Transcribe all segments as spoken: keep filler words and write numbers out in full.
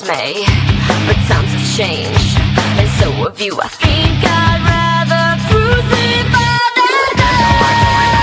me, but times have changed, and so have you. I think I'd rather crucify than die.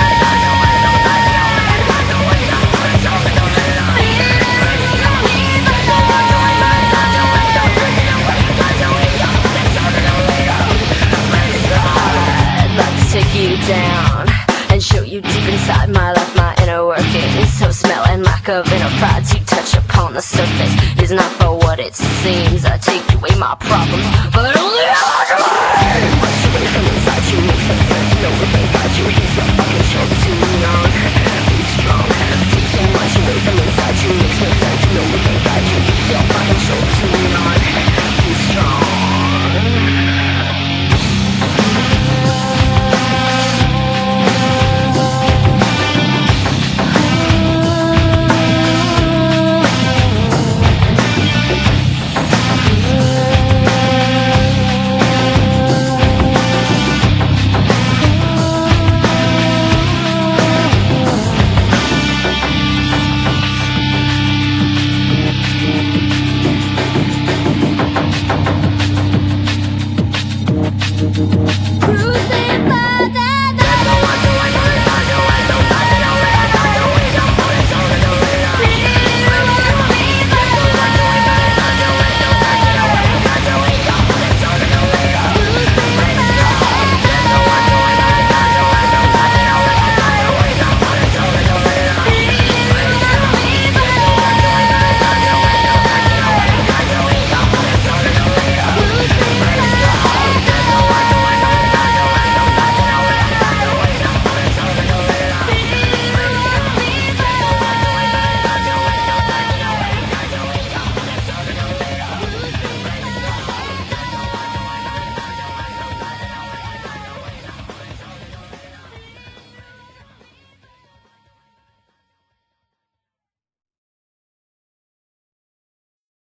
I'd like to take you down and show you deep inside my life, my inner workings. So smell and lack of inner pride you touch upon the surface is not for what it seems. I take away my problems, but only out of my inside you makes the